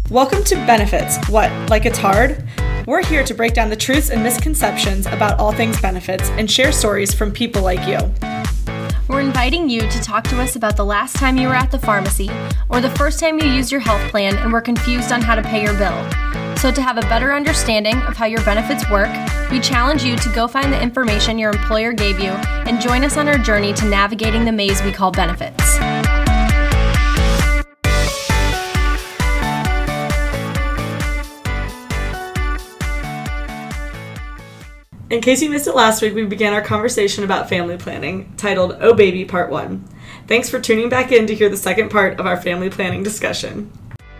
Welcome to Benefits. What, like it's hard? We're here to break down the truths and misconceptions about all things benefits and share stories from people like you. We're inviting you to talk to us about the last time you were at the pharmacy or the first time you used your health plan and were confused on how to pay your bill. So to have a better understanding of how your benefits work, we challenge you to go find the information your employer gave you and join us on our journey to navigating the maze we call benefits. In case you missed it last week, we began our conversation about family planning, titled Oh Baby Part 1. Thanks for tuning back in to hear the second part of our family planning discussion.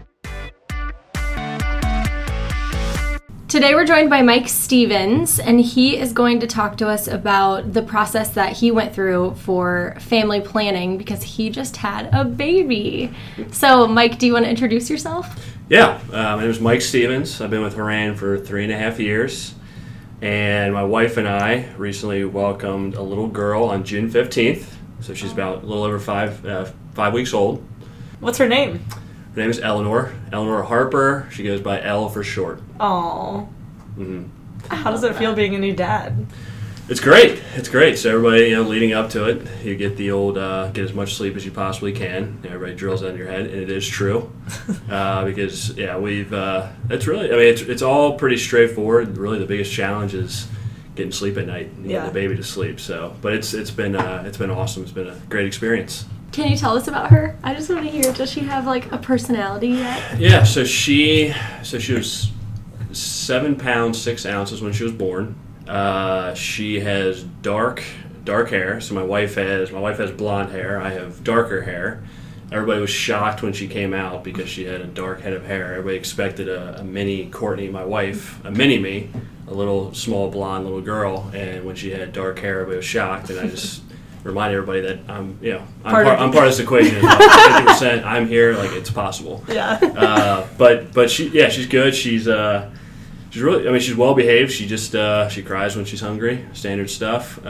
Today we're joined by Mike Stevens, and he is going to talk to us about the process that he went through for family planning because he just had a baby. So, Mike, do you want to introduce yourself? Yeah, my name is Mike Stevens. I've been with Haran for 3.5 years. And my wife and I recently welcomed a little girl on June 15th. So she's about a little over five weeks old. What's her name? Her name is Eleanor Harper. She goes by Elle for short. Aww. Mm-hmm. How does it feel being a new dad? It's great. So everybody, leading up to it, you get the old get as much sleep as you possibly can. Everybody drills that in your head, and it is true. Because we've it's really, it's all pretty straightforward. Really, the biggest challenge is getting sleep at night and getting the baby to sleep. So, but it's been awesome. It's been a great experience. Can you tell us about her? I just want to hear. Does she have like a personality yet? Yeah. So she was 7 pounds 6 ounces when she was born. She has dark hair. So my wife has blonde hair. I have darker hair. Everybody was shocked when she came out because she had a dark head of hair. Everybody expected a mini Courtney, my wife, a mini me, a little small blonde little girl. And when she had dark hair, everybody was shocked. And I just remind everybody that I'm part of this equation as well. 50%. I'm here, like it's possible. Yeah. But she's good. She's really, she's well behaved. She just she cries when she's hungry, standard stuff.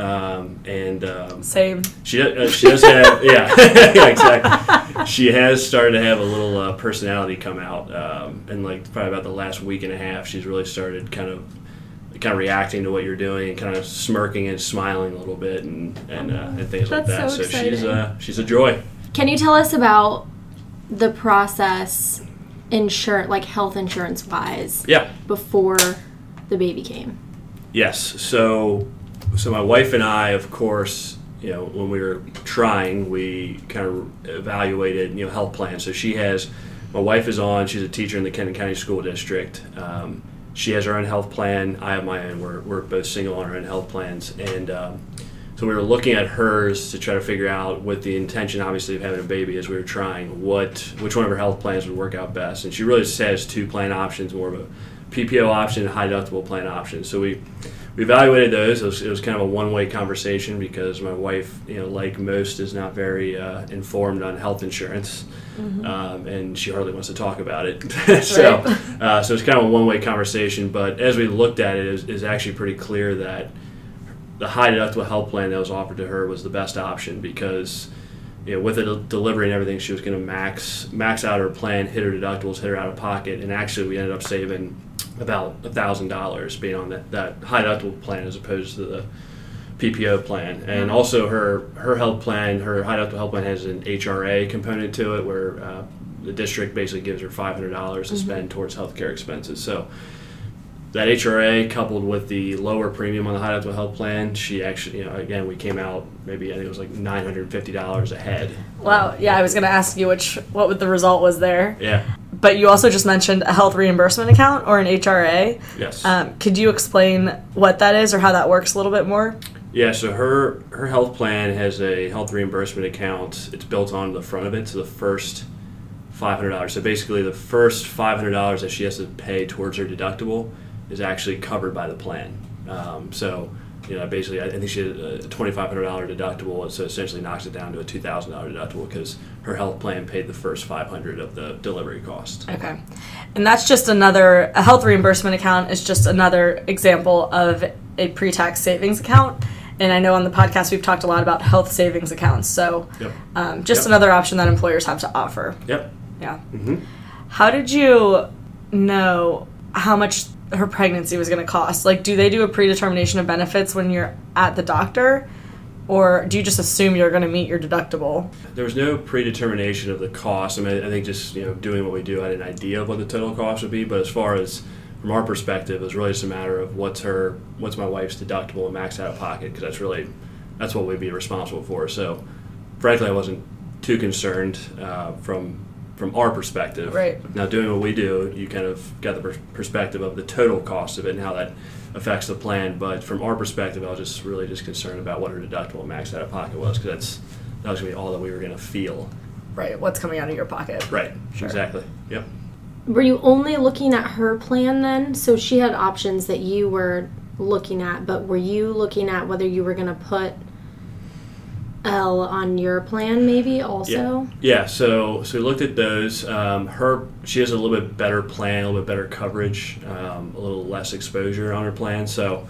Same. She does have yeah exactly. She has started to have a little personality come out, and like probably about the last week and a half, she's really started kind of reacting to what you're doing and kind of smirking and smiling a little bit and things like that. So she's a joy. Can you tell us about the process? Health insurance wise, before the baby came? Yes. So my wife and I, of course, when we were trying, we kind of evaluated, health plans. So my wife is she's a teacher in the Kenton County School District. She has her own health plan. I have my own. We're both single on our own health plans. And so we were looking at hers to try to figure out, with the intention, obviously, of having a baby as we were trying, which one of her health plans would work out best. And she really just has 2 plan options, more of a PPO option and high deductible plan option. So we evaluated those. It was kind of a one-way conversation because my wife, like most, is not very informed on health insurance. Mm-hmm. And she hardly wants to talk about it. So it's kind of a one-way conversation. But as we looked at it, it's actually pretty clear that the high deductible health plan that was offered to her was the best option because, with the delivery and everything, she was going to max out her plan, hit her deductibles, hit her out of pocket, and actually we ended up saving about $1,000 being on that high deductible plan as opposed to the PPO plan. And also her health plan, her high deductible health plan has an HRA component to it where the district basically gives her $500 to spend towards healthcare expenses. So that HRA coupled with the lower premium on the high deductible health plan, she actually, again, we came out maybe, I think it was like $950 ahead. Wow. Yeah, I was going to ask you what the result was there. Yeah. But you also just mentioned a health reimbursement account or an HRA. Yes. Could you explain what that is or how that works a little bit more? Yeah, so her health plan has a health reimbursement account. It's built on the front of it, so the first $500. So basically the first $500 that she has to pay towards her deductible is actually covered by the plan. Basically, I think she had a $2,500 deductible, so essentially knocks it down to a $2,000 deductible because her health plan paid the first $500 of the delivery cost. Okay. And that's just a health reimbursement account is just another example of a pre-tax savings account. And I know on the podcast we've talked a lot about health savings accounts. So another option that employers have to offer. Yep. Yeah. Mm-hmm. How did you know how much her pregnancy was going to cost? Like, do they do a predetermination of benefits when you're at the doctor? Or do you just assume you're going to meet your deductible? There was no predetermination of the cost. I mean, I think just doing what we do, I had an idea of what the total cost would be. But as far as from our perspective, it was really just a matter of what's my wife's deductible and max out of pocket, because that's what we'd be responsible for. So, frankly, I wasn't too concerned from our perspective. Right. Now, doing what we do, you kind of got the perspective of the total cost of it and how that affects the plan. But from our perspective, I was just really concerned about what her deductible and max out of pocket was, because that was going to be all that we were going to feel. Right. What's coming out of your pocket? Right. Sure. Exactly. Yep. Were you only looking at her plan then? So she had options that you were looking at, but were you looking at whether you were going to put Elle on your plan maybe also? Yeah. So we looked at those. She has a little bit better plan, a little bit better coverage, a little less exposure on her plan. So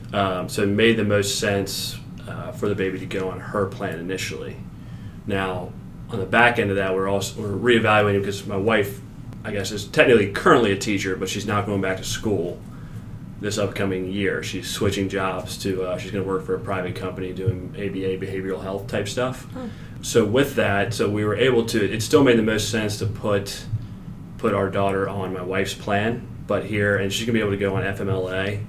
it made the most sense for the baby to go on her plan initially. Now, on the back end of that, we're reevaluating, because my wife, I guess, is technically currently a teacher, but she's not going back to school this upcoming year. She's switching jobs to she's going to work for a private company doing ABA, behavioral health type stuff. Oh. So with that, we were able to, it still made the most sense to put our daughter on my wife's plan, but here, and she's going to be able to go on FMLA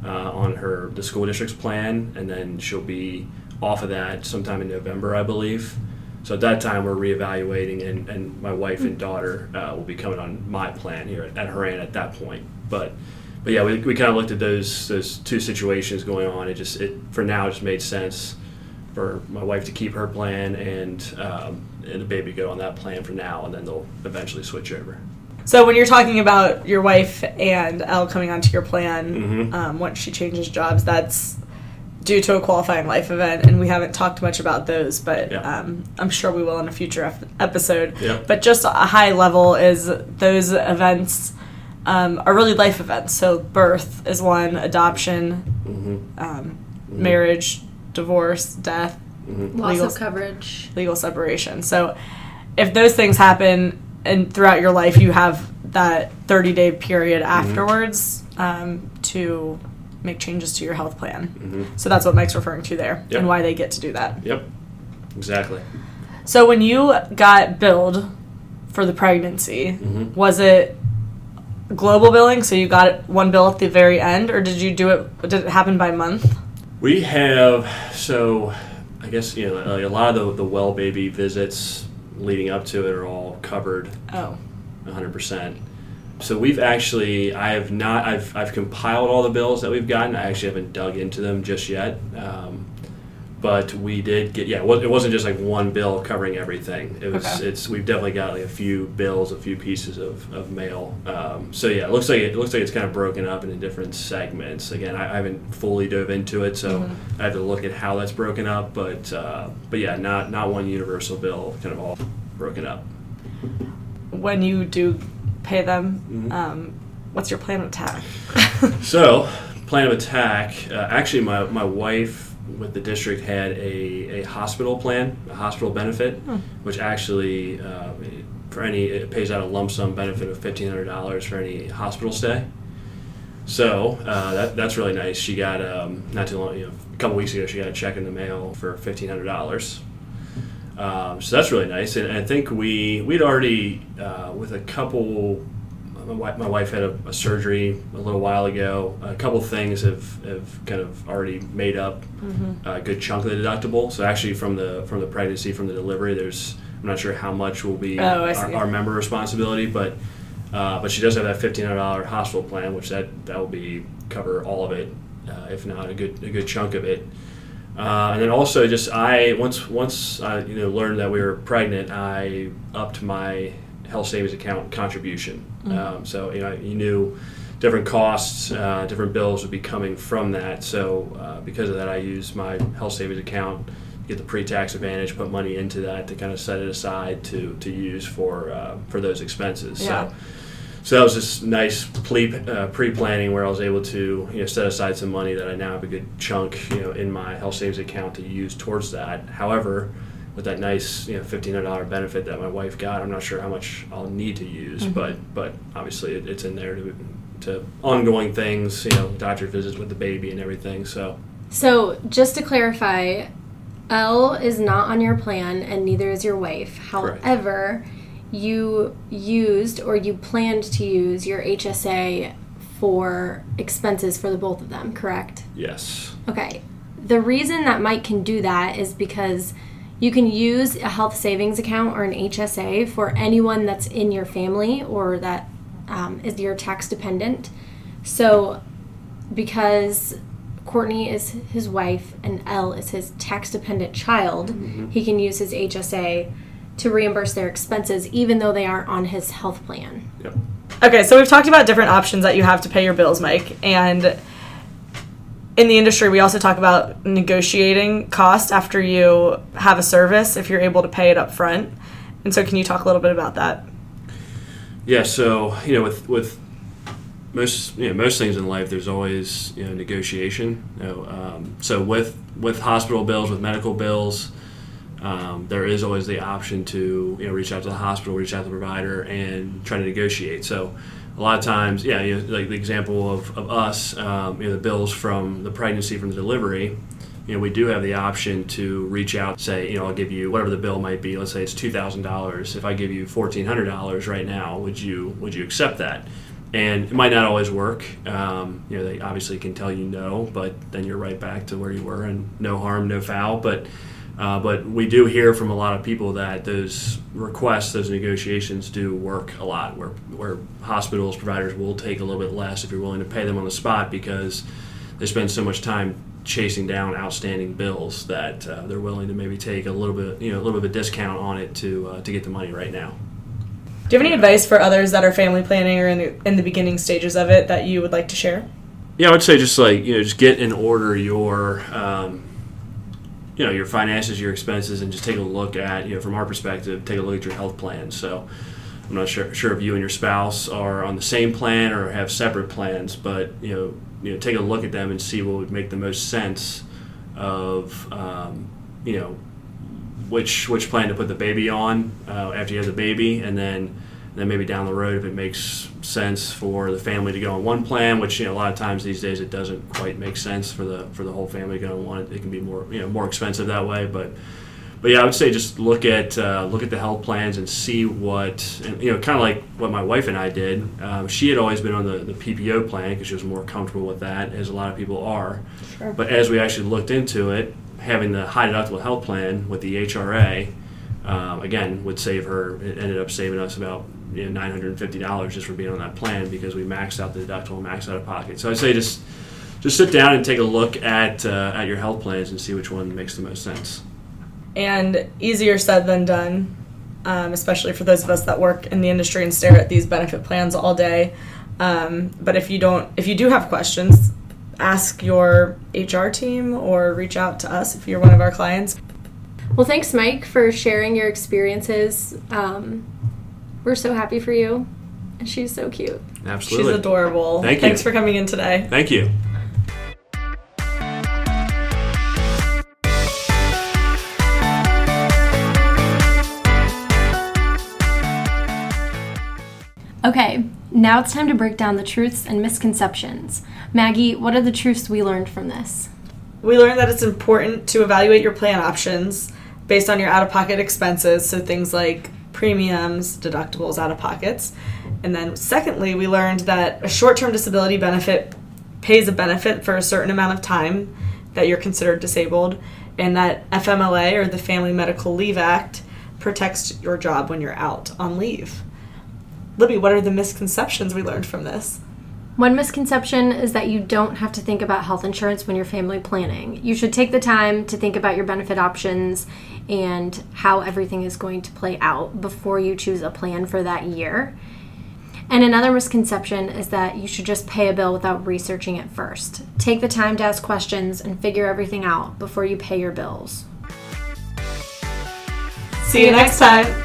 on the school district's plan, and then she'll be off of that sometime in November, I believe. So at that time, we're reevaluating, and my wife and daughter will be coming on my plan here at Horan at that point. But yeah, we kind of looked at those two situations going on. It for now just made sense for my wife to keep her plan and the baby go on that plan for now, and then they'll eventually switch over. So when you're talking about your wife and Elle coming onto your plan, once she changes jobs, that's due to a qualifying life event, and we haven't talked much about those, but I'm sure we will in a future episode. Yep. But just a high level is those events are really life events. So birth is one, adoption, marriage, divorce, death, loss of coverage, legal separation. So if those things happen and throughout your life, you have that 30-day period afterwards to make changes to your health plan. So that's what Mike's referring to there, and why they get to do that. Yep, exactly. So when you got billed for the pregnancy, was it global billing, so you got one bill at the very end, or did it happen by month? We have, so I guess, a lot of the well baby visits leading up to it are all covered 100%. So I've compiled all the bills that we've gotten. I actually haven't dug into them just yet. But we did get, it wasn't just like one bill covering everything. We've definitely got like a few bills, a few pieces of mail. It looks like it's kind of broken up into different segments. Again, I haven't fully dove into it, so I have to look at how that's broken up. But not one universal bill, kind of all broken up. When you do pay them, what's your plan of attack? So, plan of attack. Actually, my wife with the district had a hospital plan, a hospital benefit, which actually it pays out a lump sum benefit of $1,500 for any hospital stay. So that's really nice. She got not too long, a couple weeks ago, she got a check in the mail for $1,500. So that's really nice, and I think we'd already with a couple. My wife had a surgery a little while ago. A couple things have kind of already made up a good chunk of the deductible. So actually, from the pregnancy, from the delivery, I'm not sure how much will be our member responsibility, but she does have that $1,500 hospital plan, which that will cover all of it, if not a good chunk of it. And then also, once I learned that we were pregnant, I upped my health savings account contribution. So you knew different costs, different bills would be coming from that. So because of that, I used my health savings account, get the pre-tax advantage, put money into that to kind of set it aside to use for those expenses. Yeah. So that was just nice pre-planning where I was able to set aside some money that I now have a good chunk in my health savings account to use towards that. However, with that nice $1,500 benefit that my wife got, I'm not sure how much I'll need to use, but obviously it's in there to ongoing things, doctor visits with the baby and everything. So just to clarify, Elle is not on your plan and neither is your wife. However, you used or you planned to use your HSA for expenses for the both of them, correct? Yes. Okay. The reason that Mike can do that is because you can use a health savings account or an HSA for anyone that's in your family or that is your tax dependent. So because Courtney is his wife and Elle is his tax dependent child, he can use his HSA to reimburse their expenses even though they aren't on his health plan. Yep. Okay, so we've talked about different options that you have to pay your bills, Mike, and in the industry, we also talk about negotiating cost after you have a service if you're able to pay it up front. And so can you talk a little bit about that? Yeah, so, with most things in life, there's always, negotiation. So with hospital bills, with medical bills, there is always the option to, reach out to the hospital, reach out to the provider, and try to negotiate. So a lot of times, like the example of us, the bills from the pregnancy, from the delivery, we do have the option to reach out, say, I'll give you whatever the bill might be. Let's say it's $2,000. If I give you $1,400 right now, would you accept that? And it might not always work. They obviously can tell you no, but then you're right back to where you were, and no harm, no foul. But we do hear from a lot of people that those requests, those negotiations do work a lot, where hospitals, providers will take a little bit less if you're willing to pay them on the spot because they spend so much time chasing down outstanding bills that they're willing to maybe take a little bit of a discount on it to get the money right now. Do you have any advice for others that are family planning or in the beginning stages of it that you would like to share? Yeah, I would say just get in order your your finances, your expenses, and just take a look at, from our perspective, take a look at your health plan. So I'm not sure if you and your spouse are on the same plan or have separate plans, but take a look at them and see what would make the most sense of which plan to put the baby on after you have the baby, and then maybe down the road if it makes sense for the family to go on one plan, which a lot of times these days it doesn't quite make sense for the whole family to go on one. It can be more expensive that way, but yeah, I would say just look at the health plans and see what, kind of like what my wife and I did. She had always been on the PPO plan because she was more comfortable with that, as a lot of people are. Sure. But as we actually looked into it, having the high deductible health plan with the HRA, again, would save her. It ended up saving us about $950 just for being on that plan because we maxed out the deductible, maxed out of pocket. So I'd say just sit down and take a look at your health plans and see which one makes the most sense. And easier said than done, especially for those of us that work in the industry and stare at these benefit plans all day. But if you do have questions, ask your HR team or reach out to us if you're one of our clients. Well, thanks, Mike, for sharing your experiences. We're so happy for you. And she's so cute. Absolutely. She's adorable. Thank you. Thanks for coming in today. Thank you. Okay, now it's time to break down the truths and misconceptions. Maggie, what are the truths we learned from this? We learned that it's important to evaluate your plan options based on your out-of-pocket expenses, so things like premiums, deductibles, out-of-pockets. And then secondly, we learned that a short-term disability benefit pays a benefit for a certain amount of time that you're considered disabled, and that FMLA, or the Family Medical Leave Act, protects your job when you're out on leave. Libby, what are the misconceptions we learned from this? One misconception is that you don't have to think about health insurance when you're family planning. You should take the time to think about your benefit options and how everything is going to play out before you choose a plan for that year. And another misconception is that you should just pay a bill without researching it first. Take the time to ask questions and figure everything out before you pay your bills. See you next time.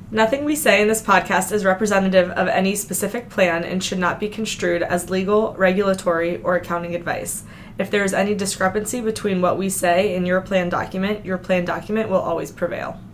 Nothing we say in this podcast is representative of any specific plan and should not be construed as legal, regulatory, or accounting advice. If there is any discrepancy between what we say and your plan document will always prevail.